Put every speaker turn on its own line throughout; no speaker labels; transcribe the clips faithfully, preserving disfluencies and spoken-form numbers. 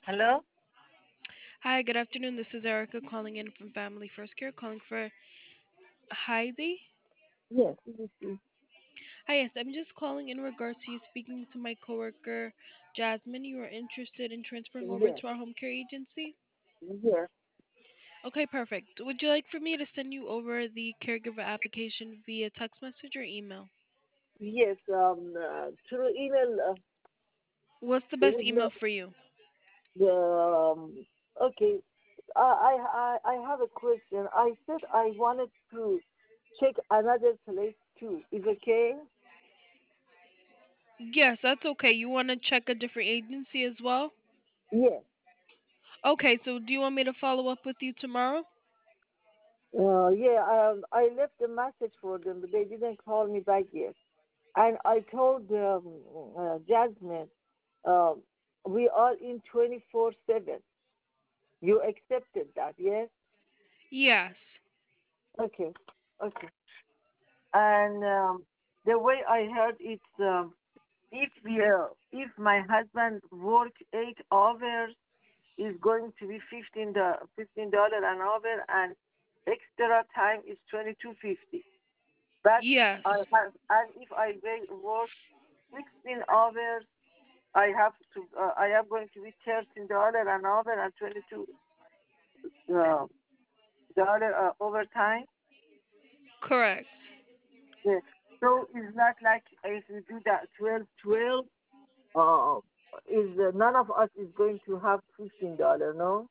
Hello?
Hi, good afternoon. This is Erica calling in from Family First Care, calling for Heidi.
Yes, this is,
Hi, yes, I'm just calling in regards to you speaking to my coworker, Jasmine. You are interested in transferring over
yes,
to our home care agency?
yes,
Okay, perfect. Would you like for me to send you over the caregiver application via text message or email?
yes. Um, uh, through email, uh,
What's the
it
best
would
email
not,
for you?
the, um, okay. I, I, I I have a question. I said I wanted to check another place too. Is okay?
Yes, that's okay. You want to check a different agency as well?
Yes.
Okay, so do you want me to follow up with you tomorrow?
Uh, yeah, um, I left a message for them, but they didn't call me back yet. And I told um, uh, Jasmine, um, we are in twenty-four seven. You accepted that, yes?
Yes.
Okay, okay. And um, the way I heard it's um, if uh, if my husband work eight hours, is going to be fifteen do- fifteen dollar an hour, and extra time is twenty two fifty. But
Yes.
I have, and if I wa- work sixteen hours, I have to uh, I am going to be thirteen dollar an hour and twenty two uh, dollar uh, overtime.
Correct.
Yeah. So it's not like if we do that twelve twelve. Uh, is uh, none of us is going to have fifteen dollar, no?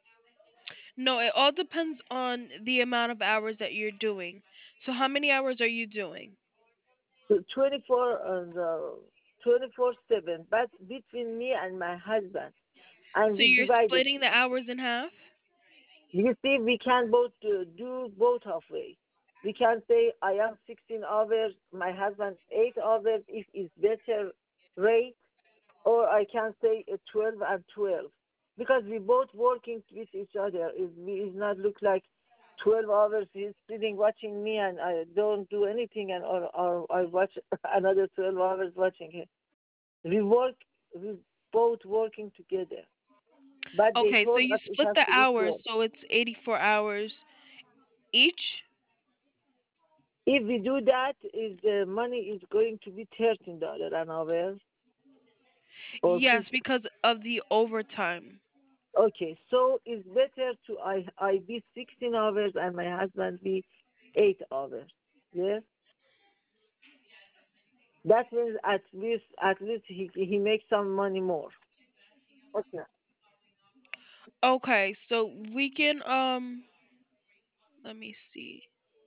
No, it all depends on the amount of hours that you're doing. So how many hours are you doing?
So twenty four and uh, twenty four seven, but between me and my husband, and
So
we
you're
divided.
splitting the hours in half?
You see, we can both do, do both of ways. We can say I am sixteen hours, my husband eight hours if it's better rate, or I can say uh, twelve and twelve because we both working with each other. It is not look like twelve hours he's sitting watching me and I don't do anything, and or, or I watch another twelve hours watching him. We work, we both working together, but they
Okay, so
told
you
us it
split
has
the
to be
hours
twelve.
so it's eighty-four hours each?
If we do that, is the money is going to be thirteen dollar an hour or
Yes,
fifteen.
because of the overtime.
Okay, so it's better to I I be sixteen hours and my husband be eight hours. Yes, that means at least at least he he makes some money more. Okay.
Okay, so we can um let me see.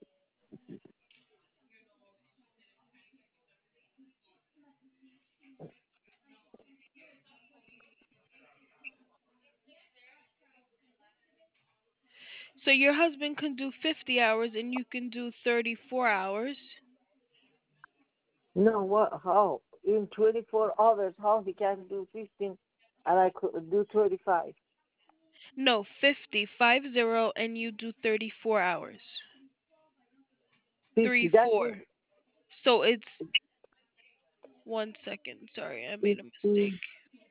So your husband can do fifty hours and you can do thirty-four hours.
No, what? How in twenty four hours? How he can do fifteen, and I could do thirty five?
No, fifty, five zero, and you do thirty-four hours.
Fifty.
Three,
That means
four. So it's one second. Sorry, I made a
fifty.
mistake.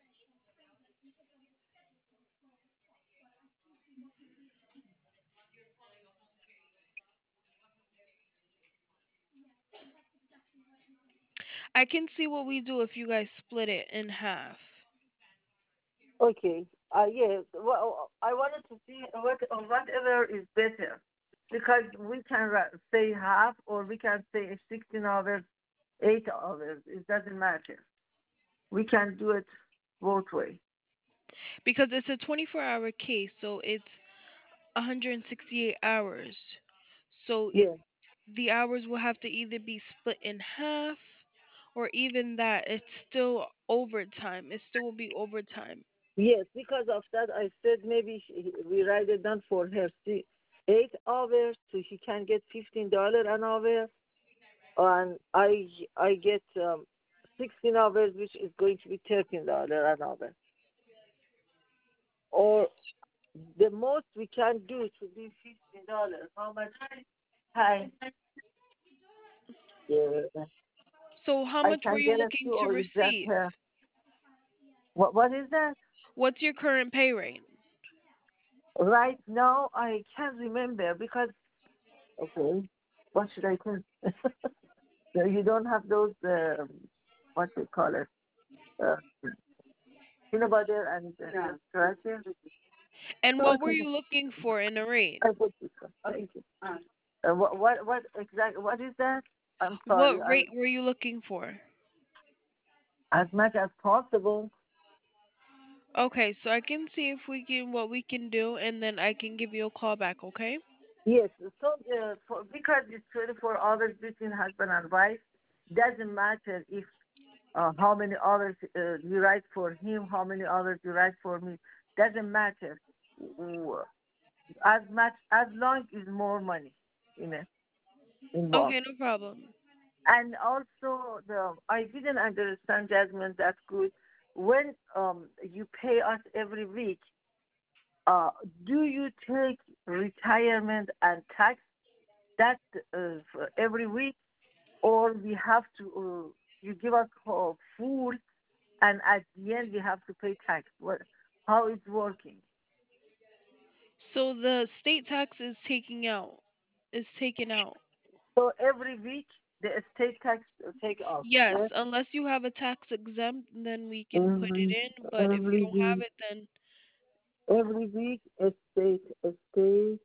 I can see what we do if you guys split it in half.
Okay. Uh, yeah. Well, I wanted to see what uh, whatever is better, because we can ra- say half or we can say sixteen hours, eight hours. It doesn't matter. We can do it both way.
Because it's a twenty-four hour case, so it's one hundred sixty-eight hours. So
Yeah.
the hours will have to either be split in half or even that it's still overtime. It still will be overtime.
Yes. Because of that, I said maybe she, we write it down for her. See, eight hours, so she can get fifteen dollar an hour, and I I get um, sixteen hours, which is going to be thirteen dollar an hour. Or the most we can do to be fifteen dollars. How much? Hi. Yeah.
So how
I
much were
can
you
get it
looking
to,
to
or is that
receive?
uh, what? What is that?
What's your current pay rate?
Right now, I can't remember because, okay, what should I tell? So you don't have those, um, what they call it, uh, peanut butter and uh, crackers?
And
So
what were
okay,
you looking for in a rate?
I put this one. Thank you. Uh, what, what, what exactly, what is that? I'm sorry,
What
I,
rate were you looking for?
as much as possible.
Okay, so I can see if we can what we can do, and then I can give you a call back. Okay?
Yes, so uh, for, because it's twenty-four hours between husband and wife, doesn't matter if uh, how many hours uh, you write for him, how many hours you write for me. Doesn't matter. W- As much as long is more money, you know, involved.
Okay, no problem.
And also, the I didn't understand Jasmine that good. When um you pay us every week, uh, do you take retirement and tax that uh, for every week, or we have to? Uh, you give us uh, full, and at the end we have to pay tax. What? How it's working?
So the state tax is taking out is taken out.
So every week the estate tax uh, take off.
Yes,
Yes.
unless you have a tax exempt, then we can put it
Mm-hmm.
in. But if you
Every
don't have
week,
it, then
every week estate estate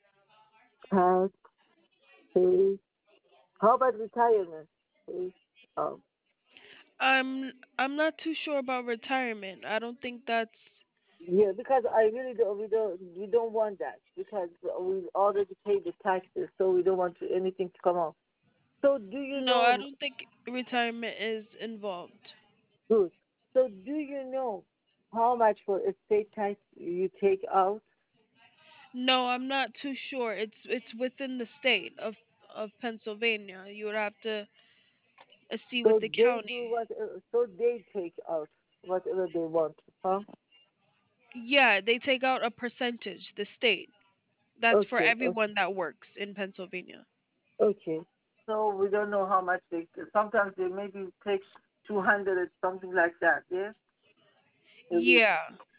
tax pay. How about retirement? Pay. Um,
I'm I'm not too sure about retirement. I don't think that's
yeah, because I really don't. We don't. We don't want that because we already paid the taxes, so we don't want to, anything to come out. So do you
no. I
know?
don't think retirement is involved.
Good. So do you know how much for estate tax you take out?
No, I'm not too sure. It's it's within the state of of Pennsylvania. You would have to uh, see with
So
the
they
county.
do what? So they take out whatever they want, huh?
Yeah, they take out a percentage. The state. That's for
Okay.
everyone that works in Pennsylvania.
Okay. So we don't know how much they. Sometimes they maybe take two hundred, something like that. Yeah. Maybe.
Yeah,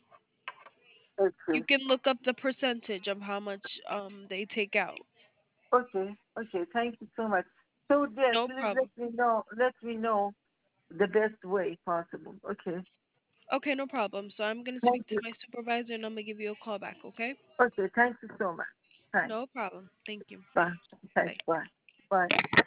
you
Okay.
can look up the percentage of how much um they take out.
Okay. Okay. Thank you so much. So dear,
No
please let
problem.
me know. Let me know the best way possible. Okay.
Okay, no problem. So I'm gonna
Thank
speak to
you.
my supervisor and I'm gonna give you a call back. Okay?
Okay. Thank you so much. Thanks.
No problem. Thank you.
Bye. Thanks.
Bye.
Bye. Bye.